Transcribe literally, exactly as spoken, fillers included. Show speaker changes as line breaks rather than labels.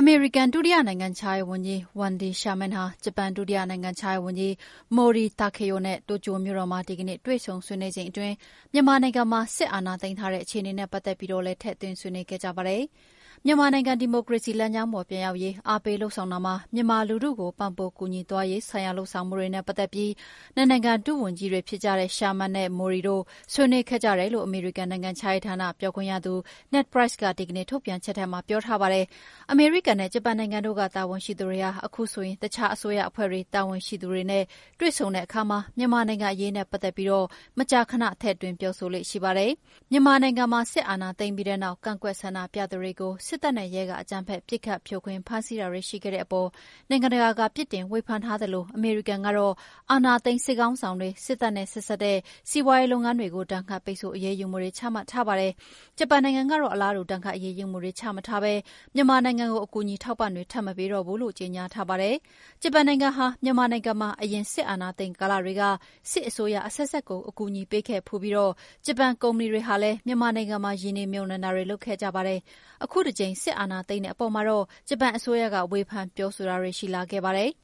မေရိကန်ဒုတိယနိုင်ငံခြားရေးဝန်ကြီးဝန်ဒီရှာမန်ဟာဂျပန်ဒုတိယနိုင်ငံခြားရေးဝန်ကြီးမိုရီတာခေယိုနဲ့တိုကျိုမြို့တော်မှာဒီကနေ့တွေ့ဆုံဆွေးနွေးချိန်အတွင်းမြန်မာနိုင်ငံမှာစစ်အာဏာသိမ်းထားတဲ့အခြေအနေနဲ့ပတ်သက်ပြီးတော့လည်းထည့်သွင်းဆွေးနွေးခဲ့ကြပါတယ်။မြန်မာနိုင်ငံဒီမိုကရေစီလမ်းကြောင်းပေါ်ပြန်ရောက်ရေးအားပေးလှုံ့ဆော်တာမှာမြန်မာလူထုကိုပံ့ပိုးကူညီသွားရေးဆိုင်ရာလှုံ့ဆော်မှုတွေနဲ့ပတ်သက်ပြီးနှစ်နိုင်ငံဒုဝန်ကြီးတွေဖြစ်ကြတဲ့ရှာမန်နဲ့မိုရီတို့ဆွေးနွေးခဲ့ကြတယ်လို့အမေရိကန်နိုင်ငံခြားရေးဌာနပြောခွင့်ရသူ Ned Price ကဒီကနေ့ထုတ်ပြန်ချက်ထဲမှာပြောထားပါတယ်။အမေရိကန်နဲ့ဂျပန်နိုင်ငံတို့ကတာဝန်ရှိသူတွေဟာအခုဆိုရင်တခြားအစိုးရအဖွဲ့တွေတာဝန်ရှိသူတွေနဲ့တွေ့ဆုံတဲ့အခါမှာမြန်မာနိုင်ငံအရေးနဲ့ပတ်သက်ပြီးတော့မကြာခဏထည့်သွင်းပြောဆိုလေ့ရှိပါတယ်။မြန်မာနိုင်ငံမှာစစ်အာဏာသိမ်းပြီးတဲ့နောက်ကန့်ကွက်ဆန္ဒပြသူတွေကိုစစ်တပ်နဲ့ရဲကအကြမ်းဖက်ပစ်ခတ်ဖြိုခွင်းဖမ်းဆီးတာတွေရှိခဲ့တဲ့အပေါ်နိုင်ငံတကာကပြစ်တင်ဝေဖန်ထားသလိုအမေရိကန်ကတော့အာဏာသိမ်းစစ်ကောင်းဆောင်တွေစစ်တပ်နဲ့ဆက်စပ်တဲ့စီးပွားရေးလုပ်ငန်းတွေကိုတန်ခတ်ပိတ်ဆို့အရေးယူမှုတွေချမှတ်ထားပါတယ်။ဂျပန်နိုင်ငံကတော့အလားတူတန်ခတ်အရေးယူမှုတွေချမှတ်ထားပဲမြန်မာနိုင်ငံကိုအကူအညီထောက်ပံ့တွေထပ်မပေးတော့ဘူးလို့ကြေညာထားပါတယ်။ဂျပန်နိုင်ငံဟာမြန်မာနိုင်ငံမှာအရင်စစ်အာဏာသိမ်းကာလတွေကစစ်အစိုးရအဆက်ဆက်ကိုအကူအညီပေးခဲ့ဖူးပြီးတော့ဂျပန်ကုမ္ပဏီတွေဟာလည်းမြန်မာနိုင်ငံမှာရင်းနှီးမြှုပ်နှံတာတွေလုပ်ခဲ့ကြပါတယ်။အခုတစ်ကြိမ်စစ်အာဏာသိမ်းတဲ့အပေါ်မှာတော့ဂျပန်အစိုးရကဝေဖန်ပြောဆိုတာတွေရှိလာခဲ့ပါတယ်။